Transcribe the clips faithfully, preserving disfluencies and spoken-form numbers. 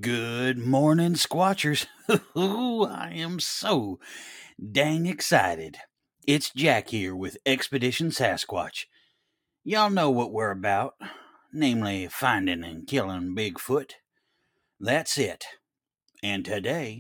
Good morning, Squatchers. Ooh, I am so dang excited. It's Jack here with Expedition Sasquatch. Y'all know what we're about, namely finding and killing Bigfoot. That's it. And today,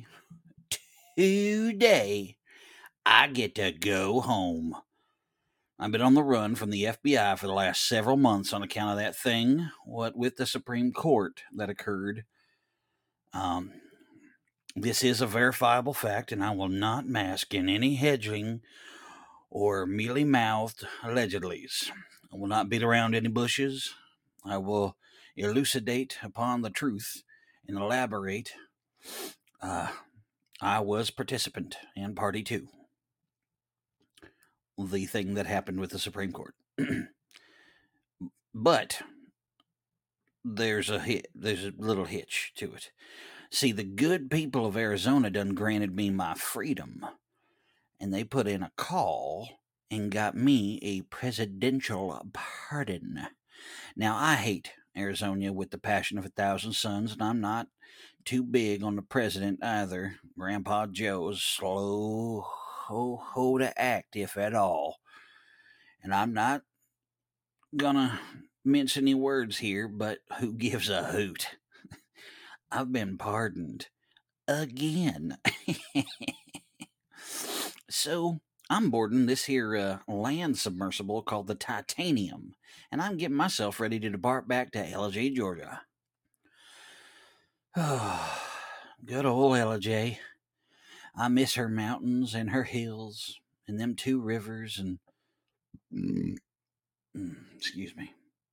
today, I get to go home. I've been on the run from the F B I for the last several months on account of that thing, what with the Supreme Court that occurred. Um, This is a verifiable fact, and I will not mask in any hedging or mealy-mouthed allegedlys. I will not beat around any bushes. I will elucidate upon the truth and elaborate. Uh, I was participant and party to the thing that happened with the Supreme Court. But there's a hit, there's a little hitch to it. See, the good people of Arizona done granted me my freedom, and they put in a call and got me a presidential pardon. Now, I hate Arizona with the passion of a thousand suns, and I'm not too big on the president either. Grandpa Joe's slow ho ho to act, if at all. And I'm not gonna mince any words here, but who gives a hoot? I've been pardoned again. So, I'm boarding this here uh, land submersible called the Titanium, and I'm getting myself ready to depart back to L J, Georgia. Oh, good old L J. I miss her mountains and her hills and them two rivers and... Mm, mm, excuse me.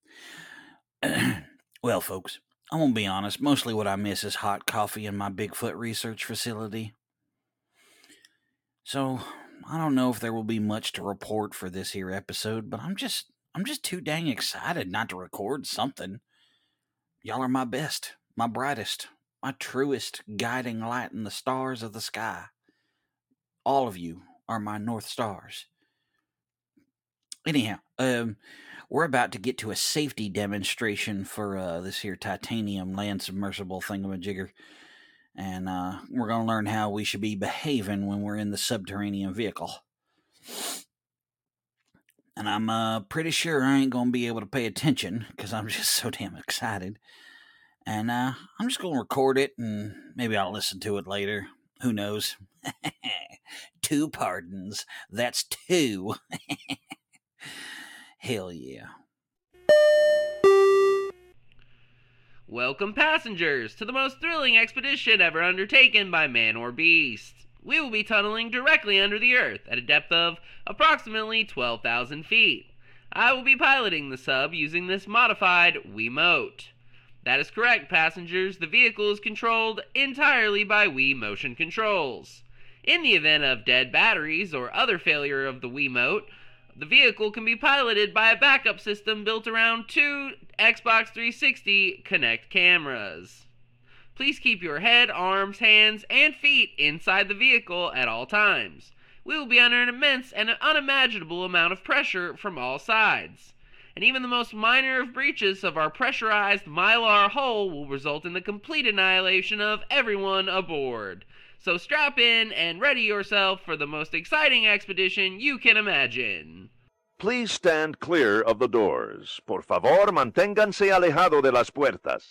Well, folks, I'm going to be honest. Mostly what I miss is hot coffee in my Bigfoot research facility. So, I don't know if there will be much to report for this here episode, but I'm just I'm just too dang excited not to record something. Y'all are my best, my brightest, my truest guiding light in the stars of the sky. All of you are my North Stars. Anyhow, um, we're about to get to a safety demonstration for uh, this here Titanium land submersible thingamajigger. And uh, we're going to learn how we should be behaving when we're in the subterranean vehicle. And I'm uh, pretty sure I ain't going to be able to pay attention because I'm just so damn excited. And uh, I'm just going to record it and maybe I'll listen to it later. Who knows? Two pardons. That's two. Hell yeah. Welcome, passengers, to the most thrilling expedition ever undertaken by man or beast. We will be tunneling directly under the earth at a depth of approximately twelve thousand feet. I will be piloting the sub using this modified Wiimote. That is correct, passengers. The vehicle is controlled entirely by Wii motion controls. In the event of dead batteries or other failure of the Wiimote, the vehicle can be piloted by a backup system built around two Xbox three sixty Kinect cameras. Please keep your head, arms, hands, and feet inside the vehicle at all times. We will be under an immense and unimaginable amount of pressure from all sides. And even the most minor of breaches of our pressurized mylar hull will result in the complete annihilation of everyone aboard. So strap in and ready yourself for the most exciting expedition you can imagine. Please stand clear of the doors. Por favor, manténganse alejado de las puertas.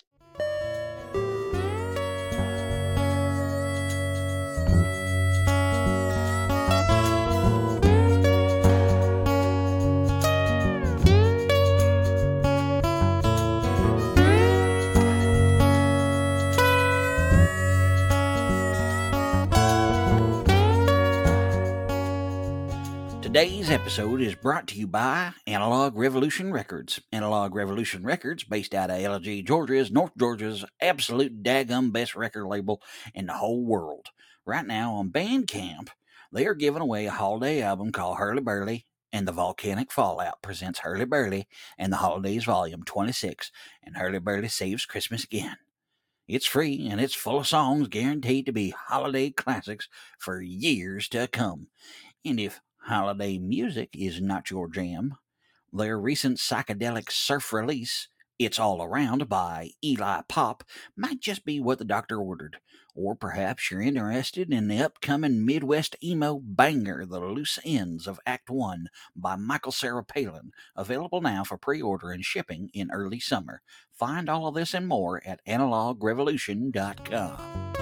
Today's episode is brought to you by Analog Revolution Records. Analog Revolution Records, based out of L J, Georgia, is North Georgia's absolute daggum best record label in the whole world. Right now on Bandcamp, they are giving away a holiday album called Hurly Burly, and the Volcanic Fallout presents Hurly Burly and the Holidays Volume twenty-six, and Hurly Burly Saves Christmas Again. It's free, and it's full of songs guaranteed to be holiday classics for years to come. And if holiday music is not your jam, their recent psychedelic surf release, It's All Around by Eli Pop might just be what the doctor ordered. Or perhaps you're interested in the upcoming Midwest emo banger, The Loose Ends of Act one by Michael Cera Palin, available now for pre-order and shipping in early summer. Find all of this and more at analog revolution dot com.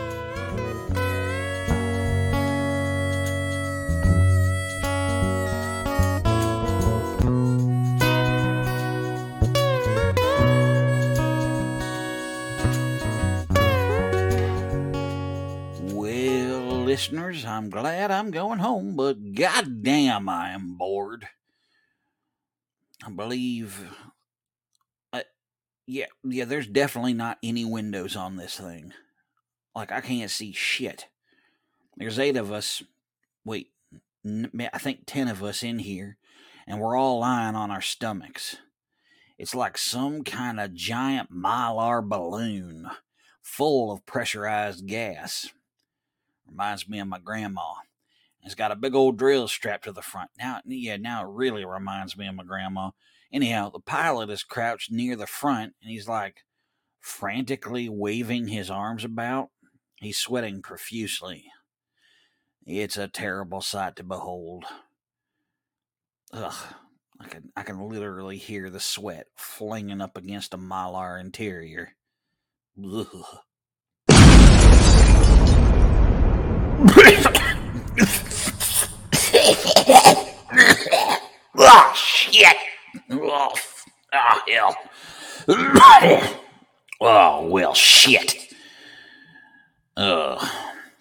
Listeners, I'm glad I'm going home, but goddamn, I am bored. I believe, uh, yeah, yeah, there's definitely not any windows on this thing. Like, I can't see shit. There's eight of us, wait, I think ten of us in here, and we're all lying on our stomachs. It's like some kind of giant mylar balloon full of pressurized gas. Reminds me of my grandma. It's got a big old drill strapped to the front. Now, yeah, now it really reminds me of my grandma. Anyhow, the pilot is crouched near the front, and he's like frantically waving his arms about. He's sweating profusely. It's a terrible sight to behold. Ugh, I can, I can literally hear the sweat flinging up against a mylar interior. Ugh. Oh, shit. Oh, oh hell. Oh, well, shit. Uh,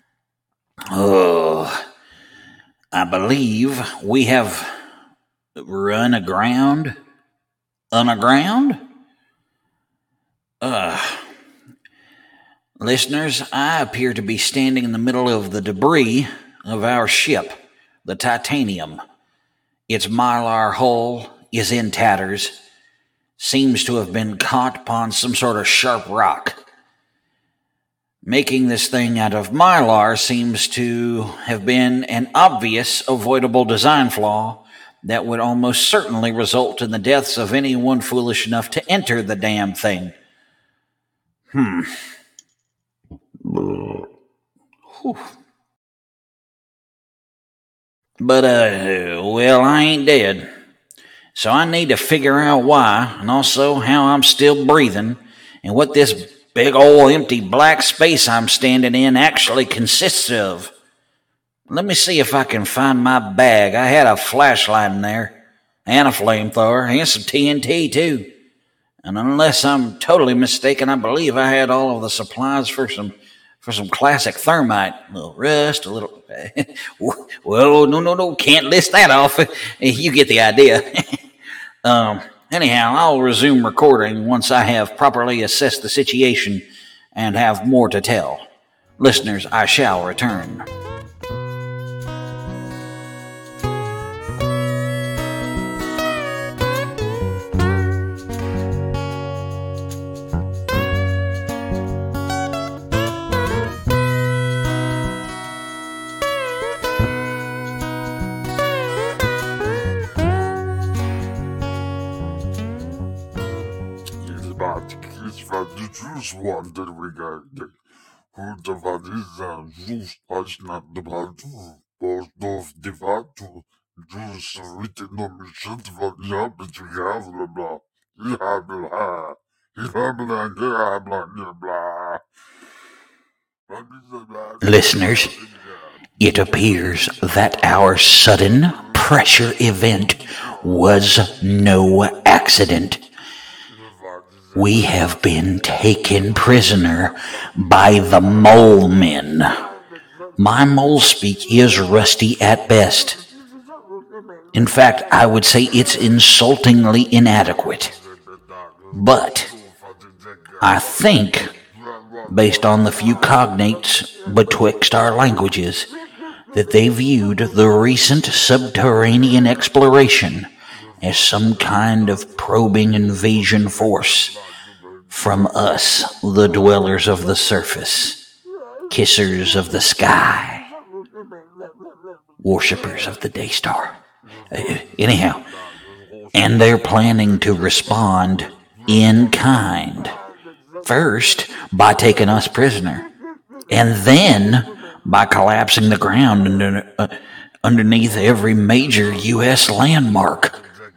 uh, I believe we have run aground. Unaground? Uh, listeners, I appear to be standing in the middle of the debris of our ship, the Titanium. Its mylar hull is in tatters, seems to have been caught upon some sort of sharp rock. Making this thing out of mylar seems to have been an obvious, avoidable design flaw that would almost certainly result in the deaths of anyone foolish enough to enter the damn thing. Hmm. Whew. But, uh, well, I ain't dead. So I need to figure out why, and also how I'm still breathing, and what this big old empty black space I'm standing in actually consists of. Let me see if I can find my bag. I had a flashlight in there, and a flamethrower, and some T N T, too. And unless I'm totally mistaken, I believe I had all of the supplies for some for some classic thermite. A little rust, a little... well, no, no, no, can't list that off. You get the idea. um, anyhow, I'll resume recording once I have properly assessed the situation and have more to tell. Listeners, I shall return. Wandering who devaliza just pagina de batu, of devatu, just written on the shit of the habit to have blah blah. Yeah, blah. Yeah, blah, blah, blah, blah. Listeners, it appears that our sudden pressure event was no accident. We have been taken prisoner by the mole men. My mole speak is rusty at best. In fact, I would say it's insultingly inadequate. But I think, based on the few cognates betwixt our languages, that they viewed the recent subterranean exploration as some kind of probing invasion force from us, the dwellers of the surface, kissers of the sky, worshippers of the day star. Uh, anyhow, and they're planning to respond in kind. First, by taking us prisoner, and then by collapsing the ground under, uh, underneath every major U S landmark.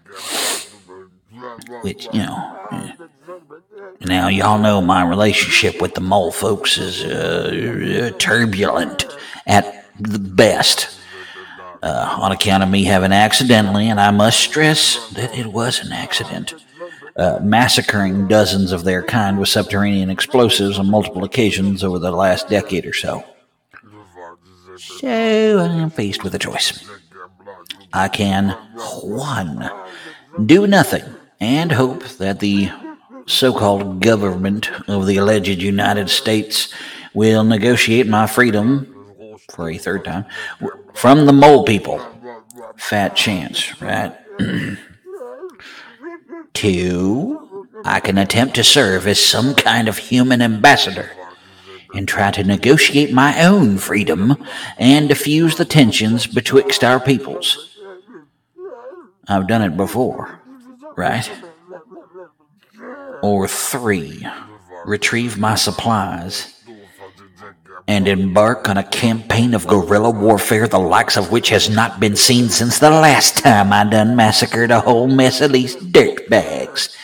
Which, you know, now y'all know my relationship with the mole folks is uh, turbulent at the best. Uh, on account of me having accidentally, and I must stress that it was an accident, uh, massacring dozens of their kind with subterranean explosives on multiple occasions over the last decade or so. So I am faced with a choice. I can, one, do nothing and hope that the so-called government of the alleged United States will negotiate my freedom, for a third time, from the mole people. Fat chance, right? Two, I can attempt to serve as some kind of human ambassador and try to negotiate my own freedom and diffuse the tensions betwixt our peoples. I've done it before, right? Or three, retrieve my supplies and embark on a campaign of guerrilla warfare the likes of which has not been seen since the last time I done massacred a whole mess of these dirtbags.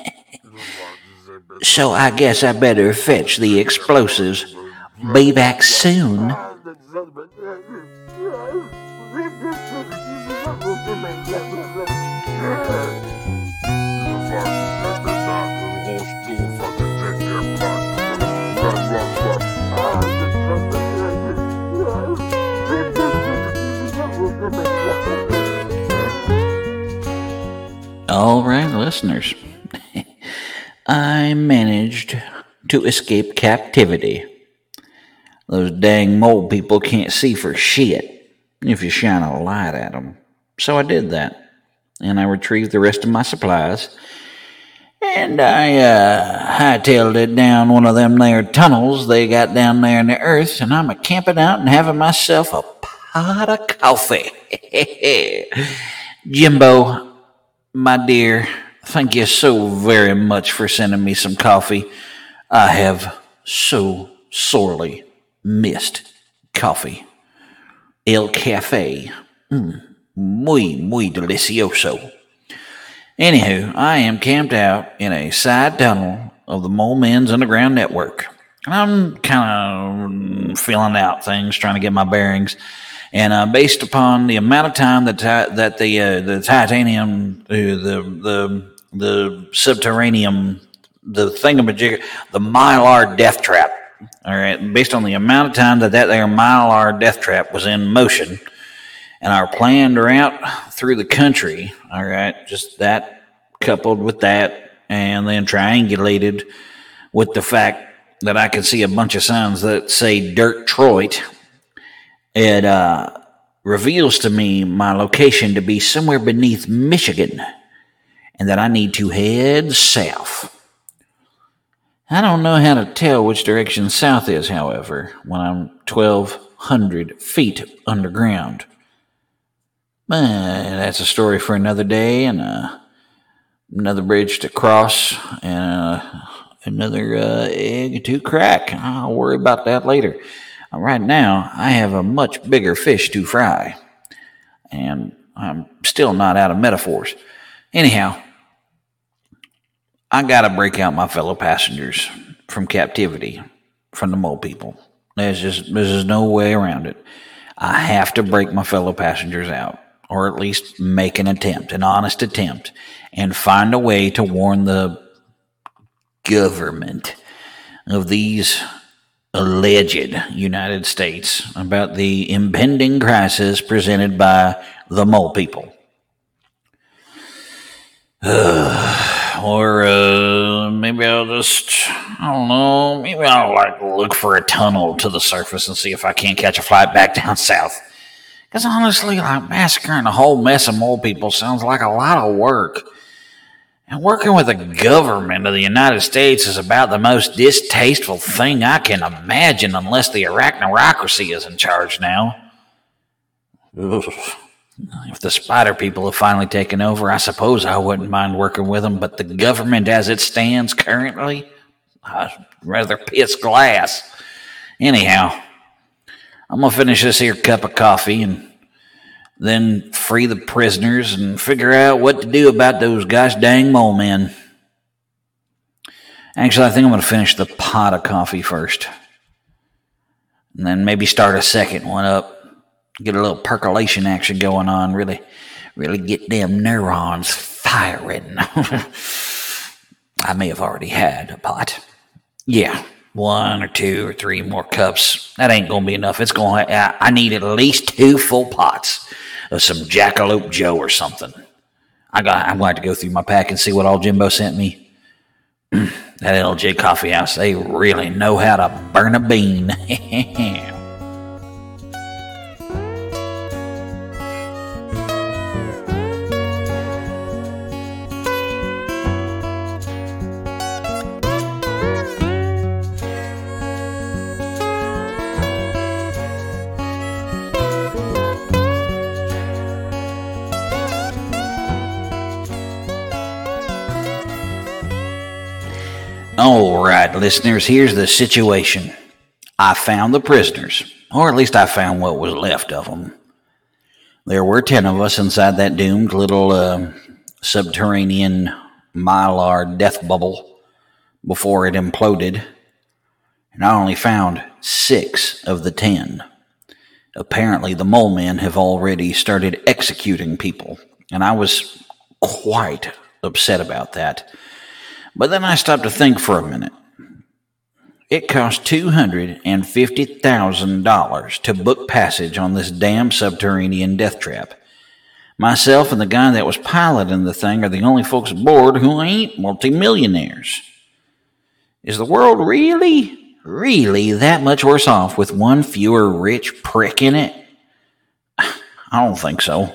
So I guess I better fetch the explosives. Be back soon. All right, listeners. I managed to escape captivity. Those dang mole people can't see for shit if you shine a light at them. So I did that, and I retrieved the rest of my supplies, and I uh, hightailed it down one of them there tunnels they got down there in the earth, and I'm a camping out and having myself a pot of coffee. Jimbo, my dear, thank you so very much for sending me some coffee. I have so sorely missed coffee. El Cafe. Mm, muy, muy delicioso. Anywho, I am camped out in a side tunnel of the Mole Men's underground network. I'm kind of feeling out things, trying to get my bearings. And uh, based upon the amount of time that ti- that the uh, the titanium, uh, the the the subterranean, the thingamajigger, the Mylar death trap. All right, based on the amount of time that that there Mylar death trap was in motion, and our planned route through the country. All right, just that coupled with that, and then triangulated with the fact that I could see a bunch of signs that say Detroit. It uh, reveals to me my location to be somewhere beneath Michigan, and that I need to head south. I don't know how to tell which direction south is, however, when I'm twelve hundred feet underground. But that's a story for another day, and uh, another bridge to cross, and uh, another uh, egg to crack. I'll worry about that later. Right now, I have a much bigger fish to fry, and I'm still not out of metaphors. Anyhow, I gotta break out my fellow passengers from captivity, from the mole people. There's just, there's just no way around it. I have to break my fellow passengers out, or at least make an attempt, an honest attempt, and find a way to warn the government of these alleged United States about the impending crisis presented by the mole people. Uh, or uh, maybe I'll just, I don't know, maybe I'll like look for a tunnel to the surface and see if I can't catch a flight back down south. Because honestly, like massacring a whole mess of mole people sounds like a lot of work. And working with the government of the United States is about the most distasteful thing I can imagine, unless the arachnocracy is in charge now. Ugh. If the spider people have finally taken over, I suppose I wouldn't mind working with them, but the government as it stands currently, I'd rather piss glass. Anyhow, I'm going to finish this here cup of coffee and then free the prisoners and figure out what to do about those gosh dang mole men. Actually, I think I'm going to finish the pot of coffee first. And then maybe start a second one up. Get a little percolation action going on. Really, really get them neurons firing. I may have already had a pot. Yeah, one or two or three more cups. That ain't going to be enough. It's going. I, I need at least two full pots of some Jackalope Joe or something. I got. I'm going to have to go through my pack and see what all Jimbo sent me. That L J Coffee House, they really know how to burn a bean. All right, listeners, here's the situation. I found the prisoners, or at least I found what was left of them. There were ten of us inside that doomed little uh, subterranean mylar death bubble before it imploded, and I only found six of the ten. Apparently, the mole men have already started executing people, and I was quite upset about that. But then I stopped to think for a minute. It cost two hundred fifty thousand dollars to book passage on this damn subterranean death trap. Myself and the guy that was piloting the thing are the only folks aboard who ain't multimillionaires. Is the world really, really that much worse off with one fewer rich prick in it? I don't think so.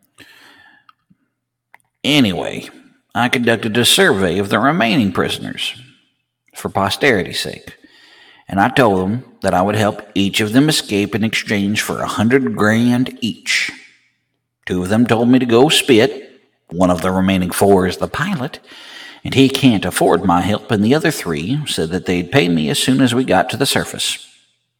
Anyway, I conducted a survey of the remaining prisoners for posterity's sake, and I told them that I would help each of them escape in exchange for a hundred grand each. Two of them told me to go spit. One of the remaining four is the pilot, and he can't afford my help, and the other three said that they'd pay me as soon as we got to the surface.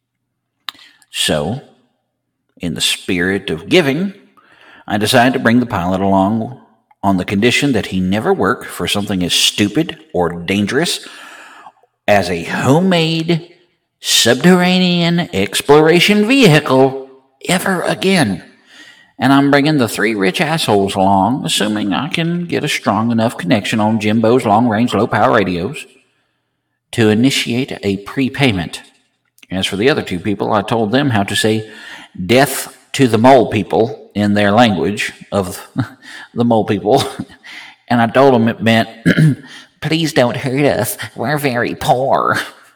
So, in the spirit of giving, I decided to bring the pilot along on the condition that he never work for something as stupid or dangerous as a homemade subterranean exploration vehicle ever again. And I'm bringing the three rich assholes along, assuming I can get a strong enough connection on Jimbo's long-range low-power radios to initiate a prepayment. As for the other two people, I told them how to say death to the mole people in their language of the mole people. And I told them it meant, please don't hurt us. We're very poor.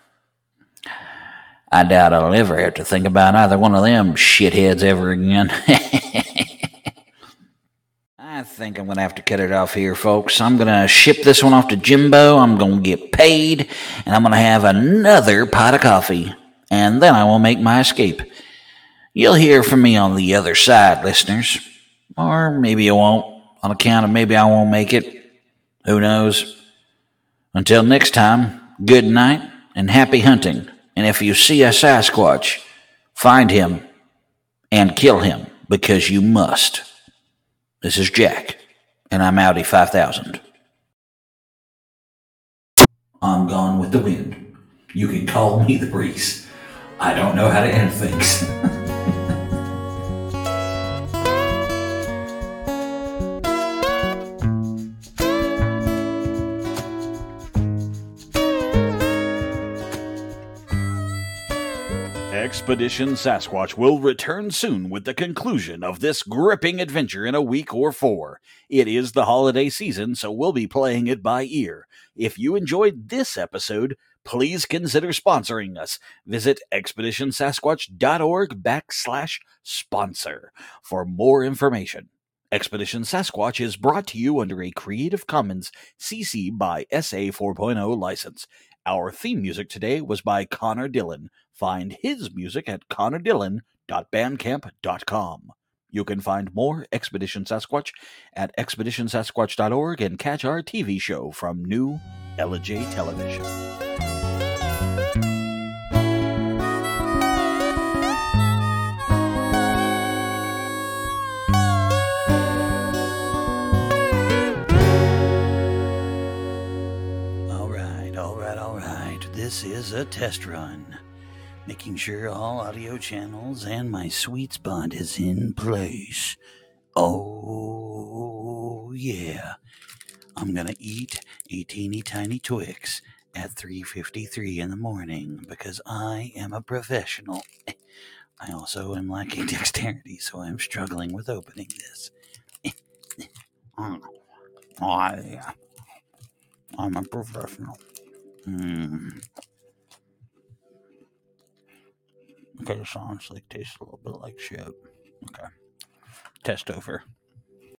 I doubt I'll ever have to think about either one of them shitheads ever again. I think I'm going to have to cut it off here, folks. I'm going to ship this one off to Jimbo. I'm going to get paid, and I'm going to have another pot of coffee, and then I will make my escape. You'll hear from me on the other side, listeners. Or maybe you won't, on account of maybe I won't make it. Who knows? Until next time, good night and happy hunting. And if you see a Sasquatch, find him and kill him, because you must. This is Jack, and I'm Audi five thousand. I'm gone with the wind. You can call me the breeze. I don't know how to end things. Expedition Sasquatch will return soon with the conclusion of this gripping adventure in a week or four. It is the holiday season, so we'll be playing it by ear. If you enjoyed this episode, please consider sponsoring us. Visit expeditionsasquatch.org backslash sponsor for more information. Expedition Sasquatch is brought to you under a Creative Commons C C by S A four point oh license. Our theme music today was by Connor Dillon. Find his music at connor dillon dot bandcamp dot com. You can find more Expedition Sasquatch at expedition sasquatch dot org and catch our T V show from New Ella J Television. All right, all right, all right. This is a test run. Making sure all audio channels and my sweet spot is in place. Oh, yeah. I'm gonna eat a teeny tiny Twix at three fifty-three in the morning because I am a professional. I also am lacking dexterity, so I'm struggling with opening this. Oh, yeah. I'm a professional. Mm. Okay, this honestly tastes a little bit like shit. Okay. Test over.